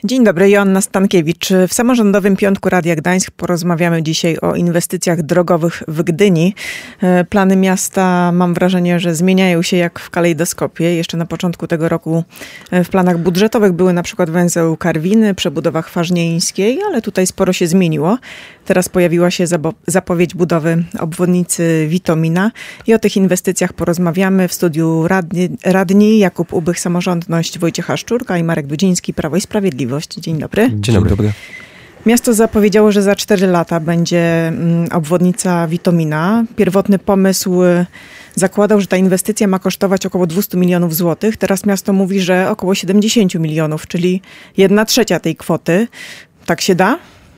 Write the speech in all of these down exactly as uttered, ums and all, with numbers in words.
Dzień dobry, Joanna Stankiewicz. W Samorządowym Piątku Radia Gdańsk porozmawiamy dzisiaj o inwestycjach drogowych w Gdyni. Plany miasta, mam wrażenie, że zmieniają się jak w kalejdoskopie. Jeszcze na początku tego roku w planach budżetowych były na przykład węzeł Karwiny, przebudowa Chwarznieńskiej, ale tutaj sporo się zmieniło. Teraz pojawiła się zapowiedź budowy obwodnicy Witomina i o tych inwestycjach porozmawiamy w studiu radni, radni Jakub Ubych, Samorządność, Wojciecha Szczurka i Marek Dudziński, Prawo i Sprawiedliwość. Dzień dobry. Dzień dobry. Dzień dobry. Miasto zapowiedziało, że za cztery lata będzie obwodnica Witomina. Pierwotny pomysł zakładał, że ta inwestycja ma kosztować około dwieście milionów złotych. Teraz miasto mówi, że około siedemdziesiąt milionów, czyli jedna trzecia tej kwoty. Tak się da?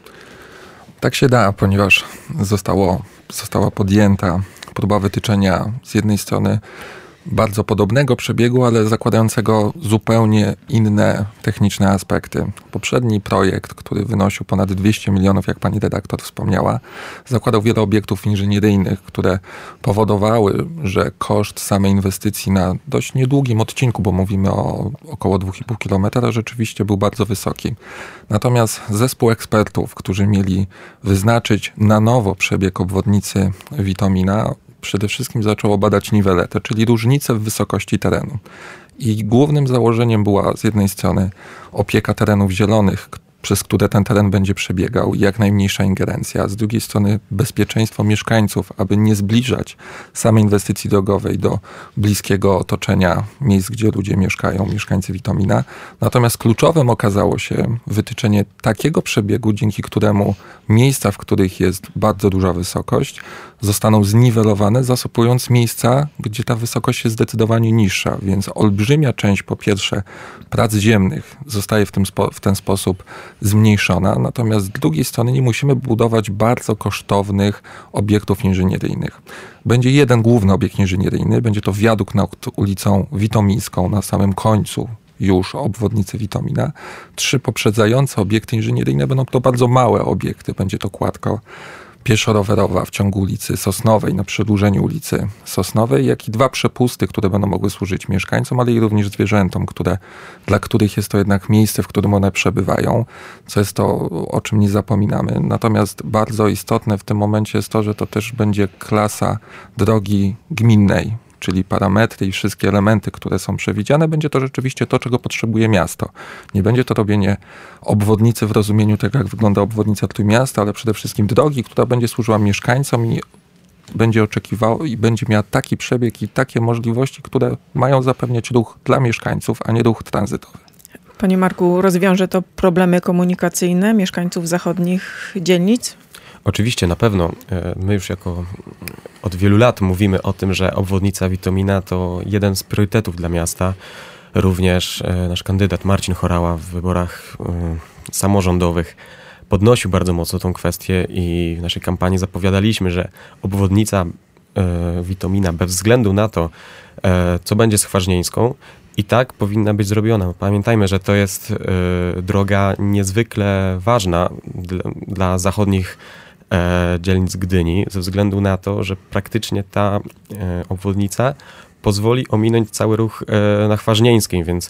Tak się da, ponieważ zostało, została podjęta próba wytyczenia z jednej strony bardzo podobnego przebiegu, ale zakładającego zupełnie inne techniczne aspekty. Poprzedni projekt, który wynosił ponad dwieście milionów, jak pani redaktor wspomniała, zakładał wiele obiektów inżynieryjnych, które powodowały, że koszt samej inwestycji na dość niedługim odcinku, bo mówimy o około dwa i pół kilometra, rzeczywiście był bardzo wysoki. Natomiast zespół ekspertów, którzy mieli wyznaczyć na nowo przebieg obwodnicy Witomina, przede wszystkim zaczęło badać niweletę, czyli różnice w wysokości terenu. I głównym założeniem była z jednej strony opieka terenów zielonych, przez które ten teren będzie przebiegał i jak najmniejsza ingerencja, a z drugiej strony bezpieczeństwo mieszkańców, aby nie zbliżać samej inwestycji drogowej do bliskiego otoczenia miejsc, gdzie ludzie mieszkają, mieszkańcy Witomina. Natomiast kluczowym okazało się wytyczenie takiego przebiegu, dzięki któremu miejsca, w których jest bardzo duża wysokość, zostaną zniwelowane, zasypując miejsca, gdzie ta wysokość jest zdecydowanie niższa. Więc olbrzymia część, po pierwsze, prac ziemnych zostaje w, tym spo, w ten sposób zmniejszona, natomiast z drugiej strony nie musimy budować bardzo kosztownych obiektów inżynieryjnych. Będzie jeden główny obiekt inżynieryjny, będzie to wiadukt nad ulicą Witomińską na samym końcu już obwodnicy Witomina. Trzy poprzedzające obiekty inżynieryjne będą to bardzo małe obiekty. Będzie to kładka pieszo-rowerowa w ciągu ulicy Sosnowej, na przedłużeniu ulicy Sosnowej, jak i dwa przepusty, które będą mogły służyć mieszkańcom, ale i również zwierzętom, które, dla których jest to jednak miejsce, w którym one przebywają, co jest to, o czym nie zapominamy. Natomiast bardzo istotne w tym momencie jest to, że to też będzie klasa drogi gminnej, czyli parametry i wszystkie elementy, które są przewidziane, będzie to rzeczywiście to, czego potrzebuje miasto. Nie będzie to robienie obwodnicy w rozumieniu tego, jak wygląda obwodnica Trójmiasta, ale przede wszystkim drogi, która będzie służyła mieszkańcom i będzie oczekiwała i będzie miała taki przebieg i takie możliwości, które mają zapewniać ruch dla mieszkańców, a nie ruch tranzytowy. Panie Marku, rozwiąże to problemy komunikacyjne mieszkańców zachodnich dzielnic? Oczywiście, na pewno. My już jako od wielu lat mówimy o tym, że obwodnica Witomina to jeden z priorytetów dla miasta. Również nasz kandydat Marcin Horała w wyborach samorządowych podnosił bardzo mocno tą kwestię i w naszej kampanii zapowiadaliśmy, że obwodnica Witomina bez względu na to, co będzie z Chwarznieńską, i tak powinna być zrobiona. Pamiętajmy, że to jest y, droga niezwykle ważna dla, dla zachodnich e, dzielnic Gdyni, ze względu na to, że praktycznie ta e, obwodnica pozwoli ominąć cały ruch e, na Chwarznieńskiej, więc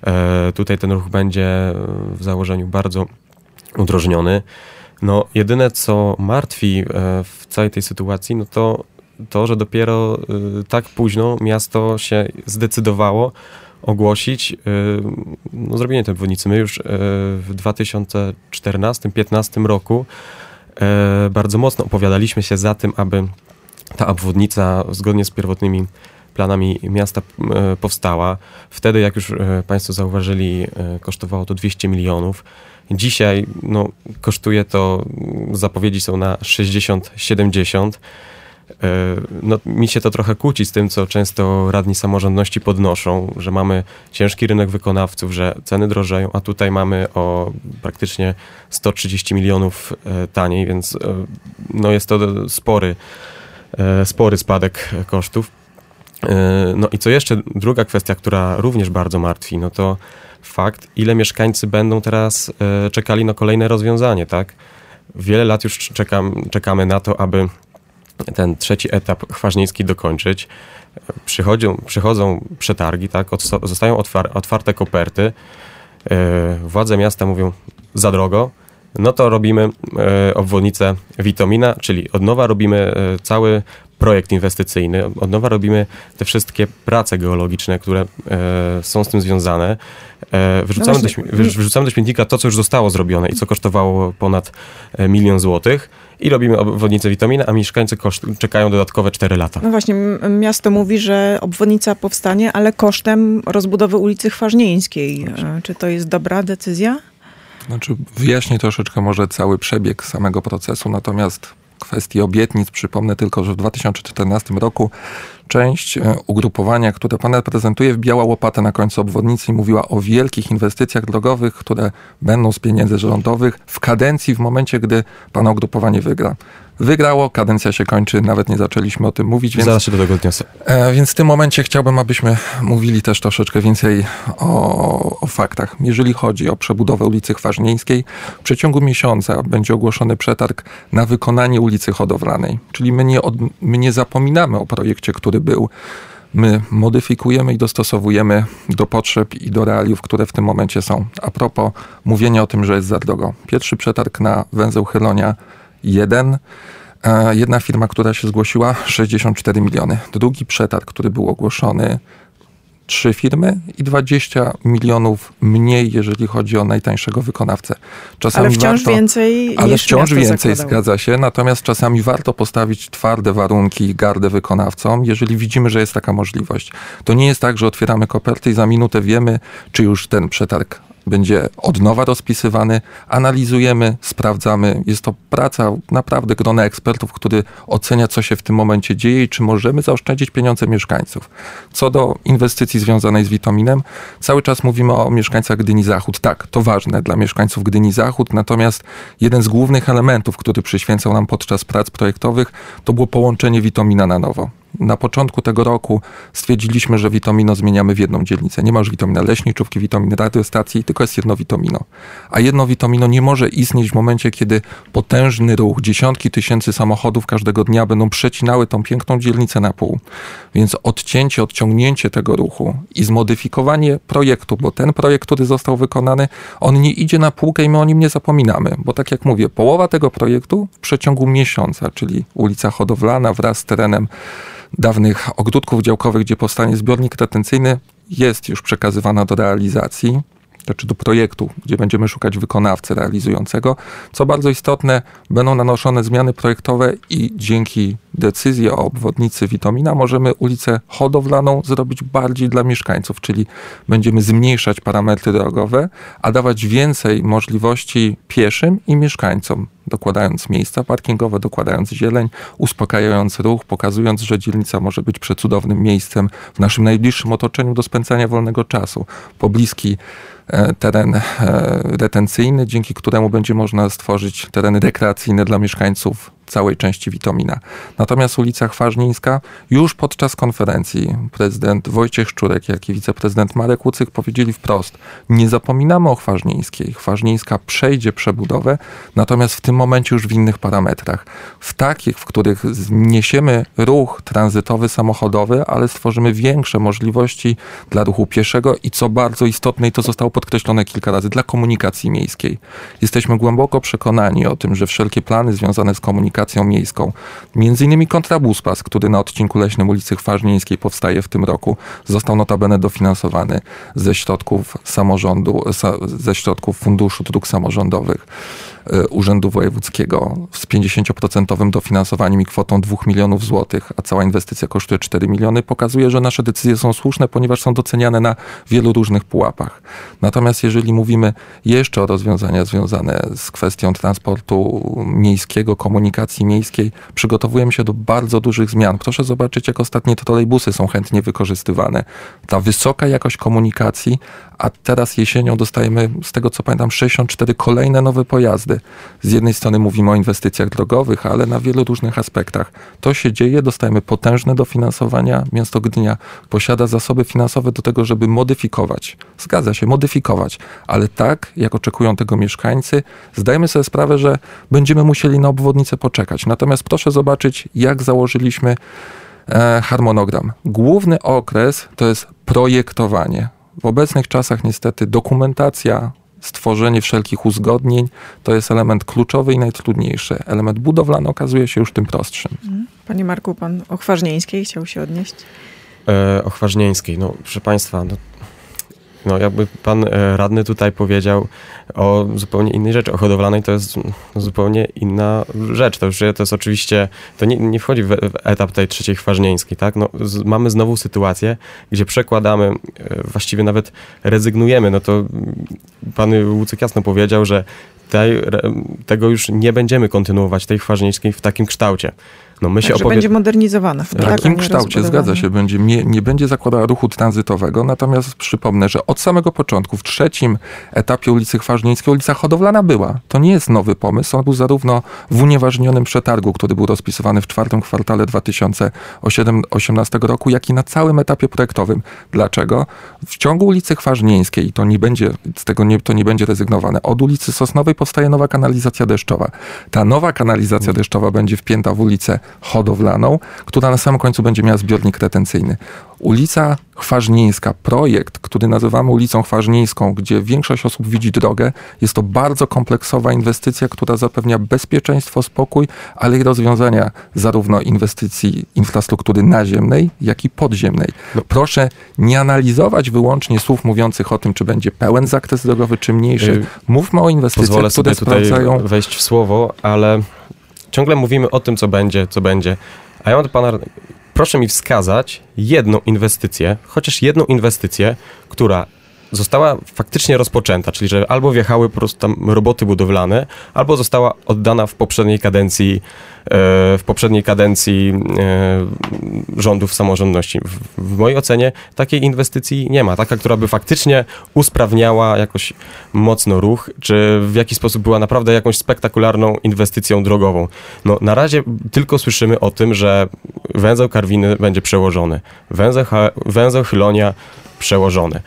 e, tutaj ten ruch będzie w założeniu bardzo udrożniony. No, jedyne, co martwi e, w całej tej sytuacji, no to to, że dopiero y, tak późno miasto się zdecydowało ogłosić y, no, zrobienie tej obwodnicy. My już y, w dwa tysiące czternastym piętnastym roku y, bardzo mocno opowiadaliśmy się za tym, aby ta obwodnica zgodnie z pierwotnymi planami miasta y, powstała. Wtedy, jak już y, państwo zauważyli, y, kosztowało to dwieście milionów. Dzisiaj no, kosztuje to, zapowiedzi są na sześćdziesiąt siedemdziesiąt. No, mi się to trochę kłóci z tym, co często radni samorządności podnoszą, że mamy ciężki rynek wykonawców, że ceny drożeją, a tutaj mamy o praktycznie sto trzydzieści milionów taniej, więc no, jest to spory, spory spadek kosztów. No i co jeszcze, druga kwestia, która również bardzo martwi, no to fakt, ile mieszkańcy będą teraz czekali na kolejne rozwiązanie, tak? Wiele lat już czekam, czekamy na to, aby ten trzeci etap chwarznieński dokończyć. Przychodzą, przychodzą przetargi, tak, zostają otwar, otwarte koperty. władze miasta mówią za drogo, no to robimy obwodnicę Witomina, czyli od nowa robimy cały projekt inwestycyjny, od nowa robimy te wszystkie prace geologiczne, które e, są z tym związane. E, wyrzucamy, no do, śmie- wyrzucamy do śmietnika to, co już zostało zrobione i co kosztowało ponad e, milion złotych i robimy obwodnicę Witomina, a mieszkańcy koszt- czekają dodatkowe cztery lata. No właśnie, m- miasto mówi, że obwodnica powstanie, ale kosztem rozbudowy ulicy Chwaźnieńskiej. E, czy to jest dobra decyzja? Znaczy, wyjaśnię troszeczkę może cały przebieg samego procesu, natomiast kwestii obietnic przypomnę tylko, że w dwa tysiące czternastym roku część ugrupowania, które pan reprezentuje, wbijała łopatę na końcu obwodnicy i mówiła o wielkich inwestycjach drogowych, które będą z pieniędzy rządowych w kadencji, w momencie, gdy pana ugrupowanie wygra. Wygrało, kadencja się kończy, nawet nie zaczęliśmy o tym mówić. Więc, Zaraz się do tego odniosę. E, więc w tym momencie chciałbym, abyśmy mówili też troszeczkę więcej o, o faktach. Jeżeli chodzi o przebudowę ulicy Chwaźnieńskiej, w przeciągu miesiąca będzie ogłoszony przetarg na wykonanie ulicy Hodowlanej. Czyli my nie, od, my nie zapominamy o projekcie, który był. My modyfikujemy i dostosowujemy do potrzeb i do realiów, które w tym momencie są. A propos mówienia o tym, że jest za drogo. Pierwszy przetarg na węzeł Chylonia jeden. Jedna firma, która się zgłosiła, sześćdziesiąt cztery miliony. Drugi przetarg, który był ogłoszony, trzy firmy i dwadzieścia milionów mniej, jeżeli chodzi o najtańszego wykonawcę. Czasami ale wciąż warto, więcej Ale niż wciąż więcej, zakładało. zgadza się. Natomiast czasami warto postawić twarde warunki i gardę wykonawcom, jeżeli widzimy, że jest taka możliwość. To nie jest tak, że otwieramy koperty i za minutę wiemy, czy już ten przetarg będzie od nowa rozpisywany, analizujemy, sprawdzamy. Jest to praca naprawdę grona ekspertów, który ocenia, co się w tym momencie dzieje i czy możemy zaoszczędzić pieniądze mieszkańców. Co do inwestycji związanej z Witominem, cały czas mówimy o mieszkańcach Gdyni Zachód. Tak, to ważne dla mieszkańców Gdyni Zachód, natomiast jeden z głównych elementów, który przyświęcał nam podczas prac projektowych, to było połączenie Witomina na nowo. Na początku tego roku stwierdziliśmy, że Witomino zmieniamy w jedną dzielnicę. Nie ma już Witomina Leśniczówki, Witomina radiostacji, tylko jest jedno Witomino. A jedno Witomino nie może istnieć w momencie, kiedy potężny ruch, dziesiątki tysięcy samochodów każdego dnia będą przecinały tą piękną dzielnicę na pół. Więc odcięcie, odciągnięcie tego ruchu i zmodyfikowanie projektu, bo ten projekt, który został wykonany, on nie idzie na półkę i my o nim nie zapominamy. Bo tak jak mówię, połowa tego projektu w przeciągu miesiąca, czyli ulica Hodowlana wraz z terenem dawnych ogródków działkowych, gdzie powstanie zbiornik retencyjny, jest już przekazywana do realizacji, znaczy do projektu, gdzie będziemy szukać wykonawcy realizującego. Co bardzo istotne, będą nanoszone zmiany projektowe i dzięki decyzji o obwodnicy Witomina możemy ulicę Hodowlaną zrobić bardziej dla mieszkańców, czyli będziemy zmniejszać parametry drogowe, a dawać więcej możliwości pieszym i mieszkańcom, dokładając miejsca parkingowe, dokładając zieleń, uspokajając ruch, pokazując, że dzielnica może być przecudownym miejscem w naszym najbliższym otoczeniu do spędzania wolnego czasu. Pobliski teren retencyjny, dzięki któremu będzie można stworzyć tereny rekreacyjne dla mieszkańców całej części Witomina. Natomiast ulica Chwaźnieńska, już podczas konferencji prezydent Wojciech Szczurek, jak i wiceprezydent Marek Łucyk powiedzieli wprost, nie zapominamy o Chwaźnieńskiej. Chwaźnieńska przejdzie przebudowę, natomiast w tym momencie już w innych parametrach. W takich, w których zniesiemy ruch tranzytowy, samochodowy, ale stworzymy większe możliwości dla ruchu pieszego i co bardzo istotne, i to zostało podkreślone kilka razy, dla komunikacji miejskiej. Jesteśmy głęboko przekonani o tym, że wszelkie plany związane z komunikacją miejską, między innymi kontrabuspas, który na odcinku leśnym ulicy Chwaźnieńskiej powstaje w tym roku, został notabene dofinansowany ze środków samorządu, ze środków Funduszu Dróg Samorządowych Urzędu Wojewódzkiego z pięćdziesięcioprocentowym dofinansowaniem i kwotą dwóch milionów złotych, a cała inwestycja kosztuje cztery miliony, pokazuje, że nasze decyzje są słuszne, ponieważ są doceniane na wielu różnych pułapach. Natomiast jeżeli mówimy jeszcze o rozwiązaniach związane z kwestią transportu miejskiego, komunikacji miejskiej, przygotowujemy się do bardzo dużych zmian. Proszę zobaczyć, jak ostatnie trolejbusy są chętnie wykorzystywane. Ta wysoka jakość komunikacji, a teraz jesienią dostajemy, z tego co pamiętam, sześćdziesiąt cztery kolejne nowe pojazdy. Z jednej strony mówimy o inwestycjach drogowych, ale na wielu różnych aspektach. To się dzieje, dostajemy potężne dofinansowania. Miasto Gdynia posiada zasoby finansowe do tego, żeby modyfikować. Zgadza się, modyfikować, ale tak, jak oczekują tego mieszkańcy, zdajemy sobie sprawę, że będziemy musieli na obwodnicę poczekać. Natomiast proszę zobaczyć, jak założyliśmy e, harmonogram. Główny okres to jest projektowanie. W obecnych czasach niestety dokumentacja, stworzenie wszelkich uzgodnień to jest element kluczowy i najtrudniejszy. Element budowlany okazuje się już tym prostszym. Panie Marku, pan o Chwarznieńskiej chciał się odnieść? E, o Chwarznieńskiej, no proszę państwa, no, no jakby pan e, radny tutaj powiedział o zupełnie innej rzeczy. O hodowlanej to jest no, zupełnie inna rzecz. To już to jest oczywiście, to nie, nie wchodzi w, w etap tej trzeciej Chwarznieńskiej, tak? No, z, mamy znowu sytuację, gdzie przekładamy, e, właściwie nawet rezygnujemy. No to pan Łucyk jasno powiedział, że tej, tego już nie będziemy kontynuować, tej Chwarznieńskiej w takim kształcie. No my się Także opowie... będzie modernizowana. W w takim kształcie, zgadza się, będzie, nie, nie będzie zakładała ruchu tranzytowego, natomiast przypomnę, że od samego początku, w trzecim etapie ulicy Chwarznieńskiej, ulica Hodowlana była. To nie jest nowy pomysł, on był zarówno w unieważnionym przetargu, który był rozpisywany w czwartym kwartale dwa tysiące osiemnastego roku, jak i na całym etapie projektowym. Dlaczego? W ciągu ulicy Chwarznieńskiej, i to nie będzie, z tego nie, to nie będzie rezygnowane, od ulicy Sosnowej powstaje nowa kanalizacja deszczowa. Ta nowa kanalizacja deszczowa będzie wpięta w ulicę Hodowlaną, która na samym końcu będzie miała zbiornik retencyjny. Ulica Chwarznieńska, projekt, który nazywamy ulicą Chwarznieńską, gdzie większość osób widzi drogę, jest to bardzo kompleksowa inwestycja, która zapewnia bezpieczeństwo, spokój, ale i rozwiązania zarówno inwestycji infrastruktury naziemnej, jak i podziemnej. No, proszę nie analizować wyłącznie słów mówiących o tym, czy będzie pełen zakres drogowy, czy mniejszy. Mówmy o inwestycjach, Pozwolę które sobie tutaj sprawdzają... wejść w słowo, ale ciągle mówimy o tym, co będzie, co będzie. A ja mam do pana, proszę mi wskazać jedną inwestycję, chociaż jedną inwestycję, która została faktycznie rozpoczęta, czyli że albo wjechały po prostu tam roboty budowlane, albo została oddana w poprzedniej kadencji, w poprzedniej kadencji rządów samorządności. W, w mojej ocenie takiej inwestycji nie ma. Taka, która by faktycznie usprawniała jakoś mocno ruch, czy w jakiś sposób była naprawdę jakąś spektakularną inwestycją drogową. No, na razie tylko słyszymy o tym, że węzeł Karwiny będzie przełożony. Węzeł, węzeł Chylonia przełożony.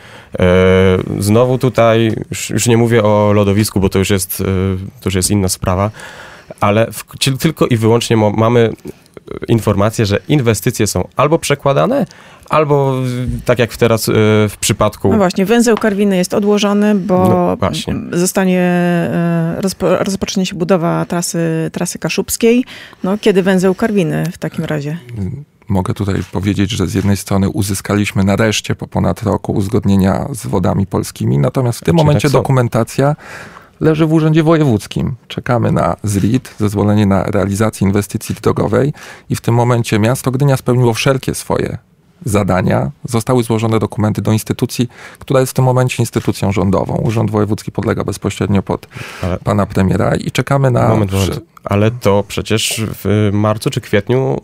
Znowu tutaj, już, już nie mówię o lodowisku, bo to już jest, to już jest inna sprawa, ale w, tylko i wyłącznie mo, mamy informację, że inwestycje są albo przekładane, albo tak jak teraz w przypadku... No właśnie, węzeł Karwiny jest odłożony, bo no zostanie, rozpo, rozpocznie się budowa trasy, trasy kaszubskiej. No, kiedy węzeł Karwiny w takim razie? Mogę tutaj powiedzieć, że z jednej strony uzyskaliśmy nareszcie po ponad roku uzgodnienia z Wodami Polskimi, natomiast w tym Czyli momencie tak dokumentacja leży w Urzędzie Wojewódzkim. Czekamy na Z R I D, zezwolenie na realizację inwestycji drogowej i w tym momencie miasto Gdynia spełniło wszelkie swoje zadania. Zostały złożone dokumenty do instytucji, która jest w tym momencie instytucją rządową. Urząd Wojewódzki podlega bezpośrednio pod ale, pana premiera i czekamy na... Moment, moment. Ale to przecież w marcu czy kwietniu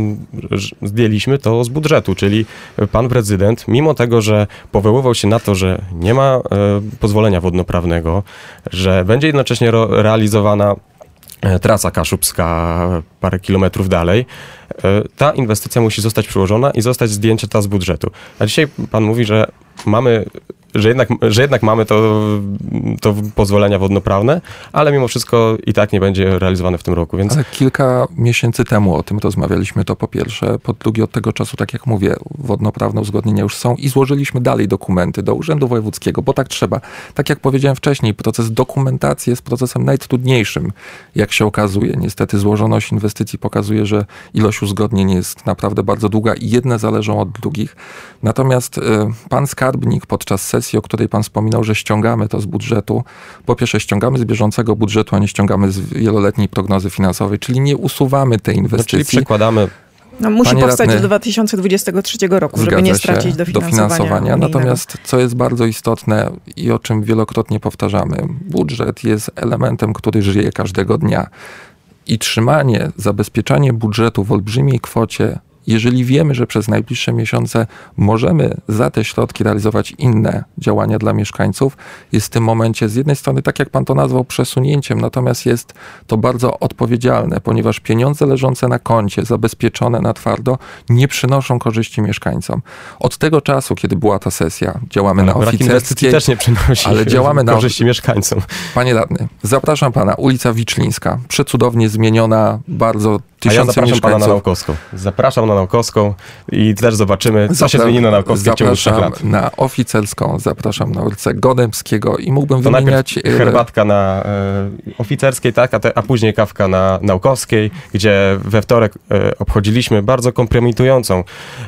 zdjęliśmy to z budżetu, czyli pan prezydent, mimo tego, że powoływał się na to, że nie ma e, pozwolenia wodnoprawnego, że będzie jednocześnie ro, realizowana trasa kaszubska parę kilometrów dalej, ta inwestycja musi zostać przyłożona i zostać zdjęta z budżetu. A dzisiaj pan mówi, że mamy, że jednak, że jednak mamy to, to pozwolenia wodnoprawne, ale mimo wszystko i tak nie będzie realizowane w tym roku. Więc... Ale kilka miesięcy temu o tym rozmawialiśmy, to po pierwsze. Po drugie, od tego czasu, tak jak mówię, wodnoprawne uzgodnienia już są i złożyliśmy dalej dokumenty do Urzędu Wojewódzkiego, bo tak trzeba. Tak jak powiedziałem wcześniej, proces dokumentacji jest procesem najtrudniejszym, jak się okazuje. Niestety złożoność inwestycji pokazuje, że ilość uzgodnień jest naprawdę bardzo długa i jedne zależą od drugich. Natomiast y, pan skarbnik podczas sesji, o której pan wspominał, że ściągamy to z budżetu. Po pierwsze ściągamy z bieżącego budżetu, a nie ściągamy z wieloletniej prognozy finansowej, czyli nie usuwamy tej inwestycji. No, czyli przekładamy... No, musi Panie powstać radny, do dwa tysiące dwudziestego trzeciego roku, żeby nie stracić dofinansowania. dofinansowania. Natomiast co jest bardzo istotne i o czym wielokrotnie powtarzamy, budżet jest elementem, który żyje każdego dnia. I trzymanie, zabezpieczanie budżetu w olbrzymiej kwocie, jeżeli wiemy, że przez najbliższe miesiące możemy za te środki realizować inne działania dla mieszkańców, jest w tym momencie z jednej strony, tak jak pan to nazwał, przesunięciem, natomiast jest to bardzo odpowiedzialne, ponieważ pieniądze leżące na koncie, zabezpieczone na twardo, nie przynoszą korzyści mieszkańcom. Od tego czasu, kiedy była ta sesja, działamy ale na oficerskiej, też nie przynosi ale działamy korzyści na mieszkańcom. Panie radny, zapraszam pana, ulica Wiczlińska, przecudownie zmieniona, bardzo A ja zapraszam pana na Naukowską. Zapraszam na Naukowską i też zobaczymy, co Zapra- się zmieni na Naukowskiej w ciągu trzech lat. Na Oficerską, zapraszam na ulicę Godemskiego i mógłbym to wymieniać... herbatka na e, Oficerskiej, tak, a, te, a później kawka na Naukowskiej, gdzie we wtorek e, obchodziliśmy bardzo kompromitującą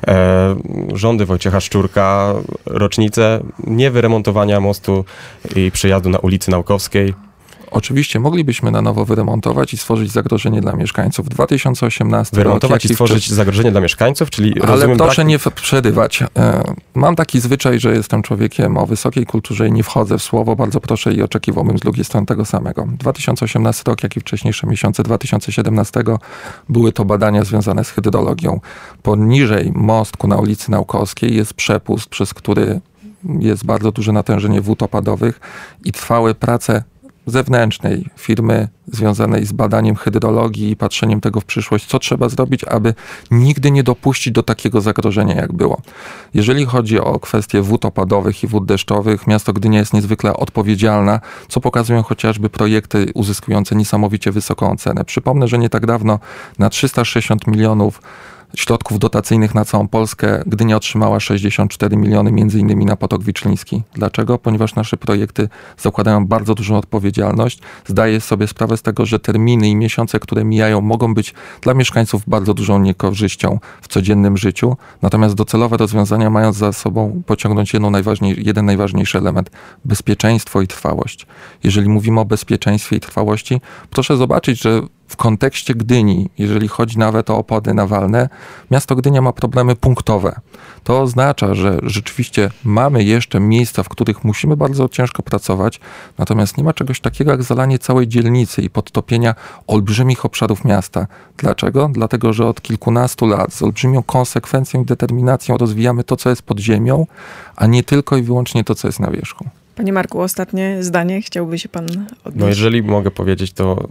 e, rządy Wojciecha Szczurka rocznicę niewyremontowania mostu i przejazdu na ulicy Naukowskiej. Oczywiście moglibyśmy na nowo wyremontować i stworzyć zagrożenie dla mieszkańców. dwa tysiące osiemnasty Wyremontować rok, i stworzyć wtedy... zagrożenie dla mieszkańców, czyli Ale rozumiem, proszę brak... nie przerywać. Mam taki zwyczaj, że jestem człowiekiem o wysokiej kulturze i nie wchodzę w słowo. Bardzo proszę i oczekiwałbym z drugiej strony tego samego. dwa tysiące osiemnasty rok, jak i wcześniejsze miesiące dwa tysiące siedemnastego były to badania związane z hydrologią. Poniżej mostku na ulicy Naukowskiej jest przepust, przez który jest bardzo duże natężenie wód opadowych i trwały prace zewnętrznej firmy związanej z badaniem hydrologii i patrzeniem tego w przyszłość, co trzeba zrobić, aby nigdy nie dopuścić do takiego zagrożenia, jak było. Jeżeli chodzi o kwestie wód opadowych i wód deszczowych, miasto Gdynia jest niezwykle odpowiedzialna, co pokazują chociażby projekty uzyskujące niesamowicie wysoką ocenę. Przypomnę, że nie tak dawno na trzysta sześćdziesiąt milionów środków dotacyjnych na całą Polskę Gdynia otrzymała sześćdziesiąt cztery miliony, między innymi na Potok Wiczliński. Dlaczego? Ponieważ nasze projekty zakładają bardzo dużą odpowiedzialność. Zdaję sobie sprawę z tego, że terminy i miesiące, które mijają, mogą być dla mieszkańców bardzo dużą niekorzyścią w codziennym życiu. Natomiast docelowe rozwiązania mają za sobą pociągnąć jedną najważniej, jeden najważniejszy element – bezpieczeństwo i trwałość. Jeżeli mówimy o bezpieczeństwie i trwałości, proszę zobaczyć, że w kontekście Gdyni, jeżeli chodzi nawet o opady nawalne, miasto Gdynia ma problemy punktowe. To oznacza, że rzeczywiście mamy jeszcze miejsca, w których musimy bardzo ciężko pracować, natomiast nie ma czegoś takiego jak zalanie całej dzielnicy i podtopienia olbrzymich obszarów miasta. Dlaczego? Dlatego, że od kilkunastu lat z olbrzymią konsekwencją i determinacją rozwijamy to, co jest pod ziemią, a nie tylko i wyłącznie to, co jest na wierzchu. Panie Marku, ostatnie zdanie chciałby się pan odnieść? No jeżeli mogę powiedzieć to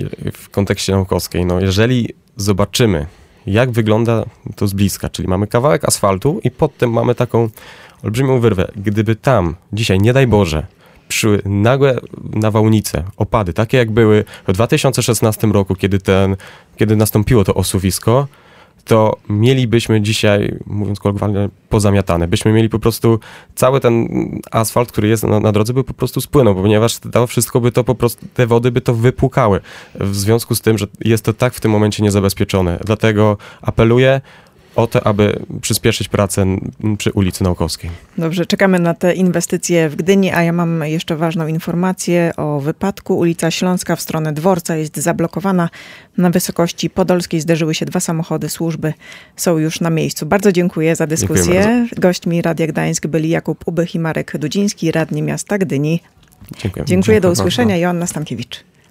w kontekście Naukowskiej, no jeżeli zobaczymy, jak wygląda to z bliska, czyli mamy kawałek asfaltu i potem mamy taką olbrzymią wyrwę. Gdyby tam dzisiaj, nie daj Boże, przyszły nagłe nawałnice, opady, takie jak były w dwa tysiące szesnastym roku, kiedy, ten, kiedy nastąpiło to osuwisko, to mielibyśmy dzisiaj, mówiąc kolokwialnie, pozamiatane. Byśmy mieli po prostu cały ten asfalt, który jest na, na drodze, by po prostu spłynął, ponieważ to wszystko by to po prostu, te wody by to wypłukały. W związku z tym, że jest to tak w tym momencie niezabezpieczone. Dlatego apeluję o to, aby przyspieszyć pracę przy ulicy Naukowskiej. Dobrze, czekamy na te inwestycje w Gdyni, a ja mam jeszcze ważną informację o wypadku. Ulica Śląska w stronę dworca jest zablokowana. Na wysokości Podolskiej zderzyły się dwa samochody, służby są już na miejscu. Bardzo dziękuję za dyskusję. Gośćmi Radia Gdańsk byli Jakub Ubych i Marek Dudziński, radni miasta Gdyni. Dziękuję. Dziękuję, do usłyszenia. Joanna Stankiewicz.